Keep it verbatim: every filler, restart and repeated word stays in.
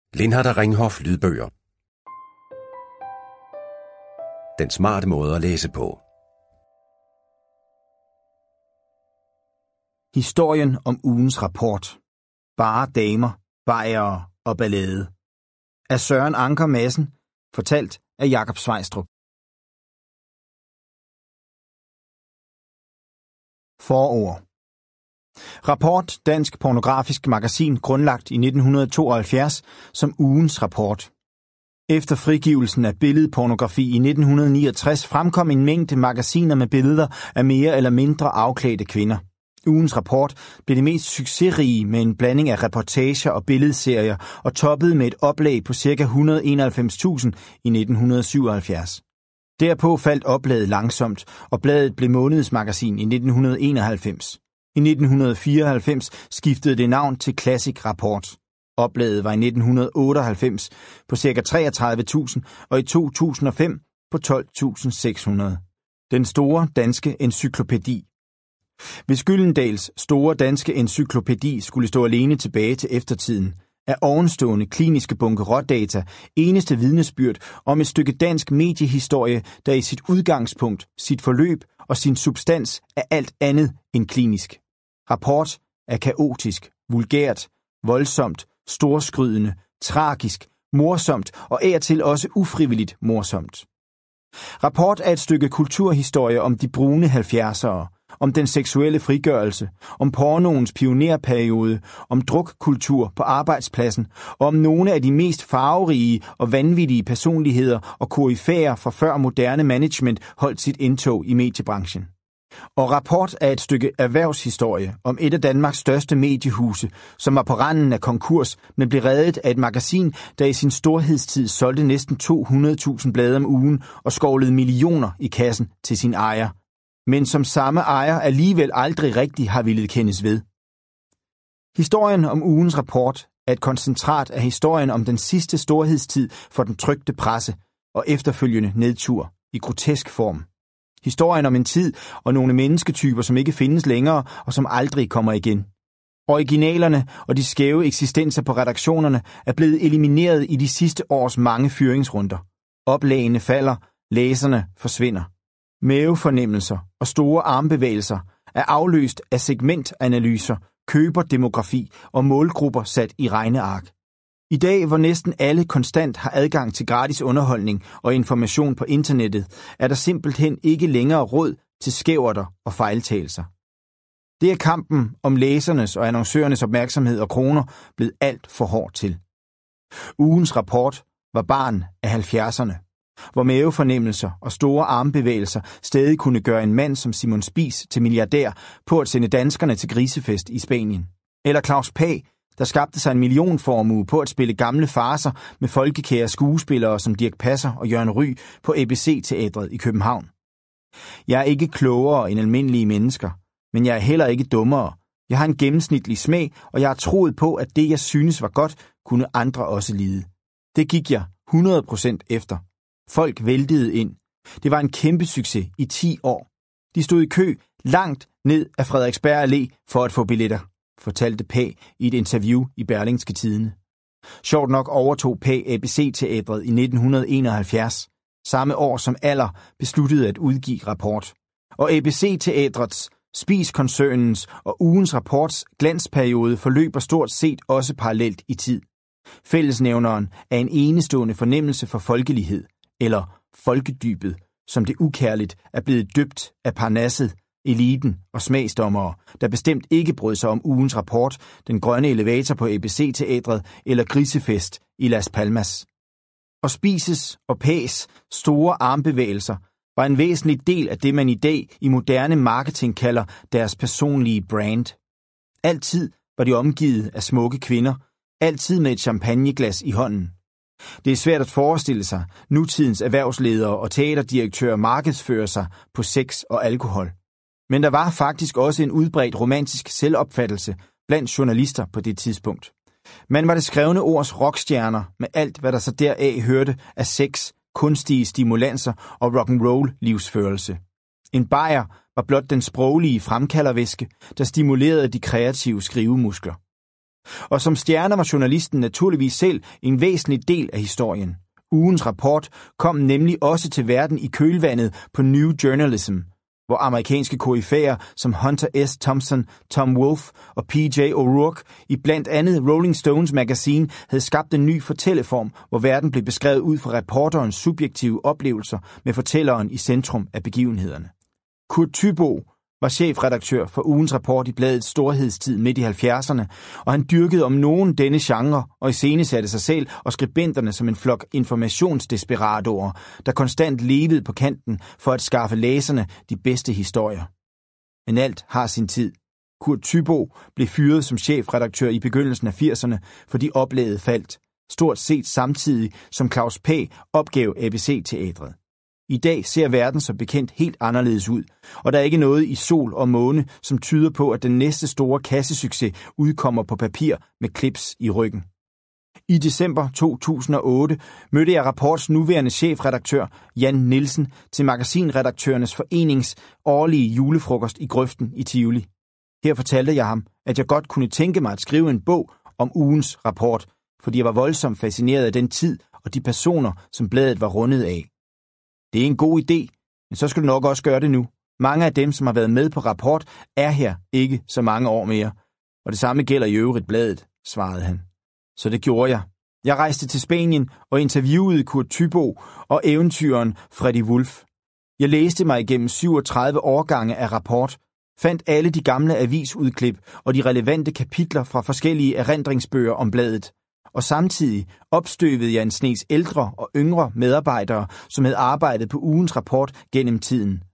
Lindhardt og Ringhof lydbøger. Den smarte måde at læse på. Historien om ugens rapport. Bare damer, bajere og ballade. Af Søren Anker Madsen, fortalt af Jakob Sveistrup. Forord. Rapport, dansk pornografisk magasin, grundlagt i nitten tooghalvfjerds som ugens rapport. Efter frigivelsen af billedpornografi i nitten niogtres fremkom en mængde magasiner med billeder af mere eller mindre afklædte kvinder. Ugens rapport blev det mest succesrige med en blanding af reportager og billedserier og toppede med et oplag på ca. et hundrede og enoghalvfems tusind i nitten syvoghalvfjerds. Derpå faldt oplaget langsomt, og bladet blev månedsmagasin i nitten enoghalvfems. I nitten fireoghalvfems skiftede det navn til Classic Rapport. Oplaget var i nitten otteoghalvfems på ca. treogtredive tusind og i to tusind og fem på tolv tusind seks hundrede. Den store danske encyklopædi. Hvis Gyldendals store danske encyklopædi skulle stå alene tilbage til eftertiden, er ovenstående kliniske bunke rådata eneste vidnesbyrd om et stykke dansk mediehistorie, der i sit udgangspunkt, sit forløb og sin substans er alt andet end klinisk. Rapport er kaotisk, vulgært, voldsomt, storskrydende, tragisk, morsomt og af og til også ufrivilligt morsomt. Rapport er et stykke kulturhistorie om de brune halvfjerdsere, om den seksuelle frigørelse, om pornoens pionerperiode, om drukkultur på arbejdspladsen og om nogle af de mest farverige og vanvittige personligheder og koryfæer fra før moderne management holdt sit indtog i mediebranchen. Og Rapport er et stykke erhvervshistorie om et af Danmarks største mediehuse, som var på randen af konkurs, men blev reddet af et magasin, der i sin storhedstid solgte næsten to hundrede tusind blade om ugen og skovlede millioner i kassen til sin ejer, men som samme ejer alligevel aldrig rigtig har villet kendes ved. Historien om ugens rapport er et koncentrat af historien om den sidste storhedstid for den trykte presse og efterfølgende nedtur i grotesk form. Historien om en tid og nogle mennesketyper, som ikke findes længere og som aldrig kommer igen. Originalerne og de skæve eksistenser på redaktionerne er blevet elimineret i de sidste års mange fyringsrunder. Oplagene falder, læserne forsvinder. Mavefornemmelser og store armbevægelser er afløst af segmentanalyser, køberdemografi og målgrupper sat i regneark. I dag, hvor næsten alle konstant har adgang til gratis underholdning og information på internettet, er der simpelthen ikke længere råd til skæverter og fejltagelser. Det er kampen om læsernes og annoncørernes opmærksomhed og kroner blevet alt for hård til. Ugens rapport var barn af halvfjerdserne, hvor mavefornemmelser og store armbevægelser stadig kunne gøre en mand som Simon Spies til milliardær på at sende danskerne til grisefest i Spanien. Eller Claus Pagh, der skabte sig en millionformue på at spille gamle farcer med folkekære skuespillere som Dirch Passer og Jørgen Ryg på A B C-teatret i København. Jeg er ikke klogere end almindelige mennesker, men jeg er heller ikke dummere. Jeg har en gennemsnitlig smag, og jeg har troet på, at det, jeg synes var godt, kunne andre også lide. Det gik jeg hundrede procent efter. Folk væltede ind. Det var en kæmpe succes i ti år. De stod i kø langt ned af Frederiksberg Allé for at få billetter, fortalte Pagh i et interview i Berlingske Tidende. Sjovt nok overtog Pagh A B C-teatret i nitten enoghalvfjerds, samme år som Aller besluttede at udgive Rapport. Og A B C-teatrets, Spies-koncernens og ugens rapports glansperiode forløber stort set også parallelt i tid. Fællesnævneren er en enestående fornemmelse for folkelighed, eller folkedybet, som det ukærligt er blevet døbt af Parnasset, eliten og smagsdommere, der bestemt ikke brød sig om ugens rapport, den grønne elevator på A B C-teatret eller grisefest i Las Palmas. Og Spies' og Paghs store armbevægelser var en væsentlig del af det, man i dag i moderne marketing kalder deres personlige brand. Altid var de omgivet af smukke kvinder, altid med et champagneglas i hånden. Det er svært at forestille sig, nutidens erhvervsledere og teaterdirektører markedsfører sig på sex og alkohol. Men der var faktisk også en udbredt romantisk selvopfattelse blandt journalister på det tidspunkt. Man var det skrevne ords rockstjerner med alt, hvad der så deraf hørte af sex, kunstige stimulanser og rock'n'roll livsførelse. En bajer var blot den sproglige fremkaldervæske, der stimulerede de kreative skrivemuskler. Og som stjerne var journalisten naturligvis selv en væsentlig del af historien. Ugens Rapport kom nemlig også til verden i kølvandet på New Journalism, hvor amerikanske koryfæer som Hunter S. Thompson, Tom Wolfe og P J O'Rourke i blandt andet Rolling Stones Magazine havde skabt en ny fortælleform, hvor verden blev beskrevet ud fra reporterens subjektive oplevelser med fortælleren i centrum af begivenhederne. Kurt Thyboe var chefredaktør for Ugens Rapport i bladets storhedstid midt i halvfjerdserne, og han dyrkede om nogen denne genre og iscenesatte sig selv og skribenterne som en flok informationsdesperadorer, der konstant levede på kanten for at skaffe læserne de bedste historier. Men alt har sin tid. Kurt Thyboe blev fyret som chefredaktør i begyndelsen af firserne, fordi oplaget faldt, stort set samtidig som Claus Pagh opgav A B C-teatret. I dag ser verden som bekendt helt anderledes ud, og der er ikke noget i sol og måne, som tyder på, at den næste store kassesucces udkommer på papir med klips i ryggen. I december to tusind og otte mødte jeg Rapports nuværende chefredaktør Jan Nielsen til Magasinredaktørernes Forenings årlige julefrokost i Grøften i Tivoli. Her fortalte jeg ham, at jeg godt kunne tænke mig at skrive en bog om Ugens Rapport, fordi jeg var voldsomt fascineret af den tid og de personer, som bladet var rundet af. Det er en god idé, men så skal du nok også gøre det nu. Mange af dem, som har været med på Rapport, er her ikke så mange år mere. Og det samme gælder i øvrigt bladet, svarede han. Så det gjorde jeg. Jeg rejste til Spanien og interviewede Kurt Thyboe og eventyreren Freddy Wolf. Jeg læste mig igennem syvogtredive årgange af Rapport, fandt alle de gamle avisudklip og de relevante kapitler fra forskellige erindringsbøger om bladet. Og samtidig opstøvede jeg en snes ældre og yngre medarbejdere, som havde arbejdet på Ugens Rapport gennem tiden.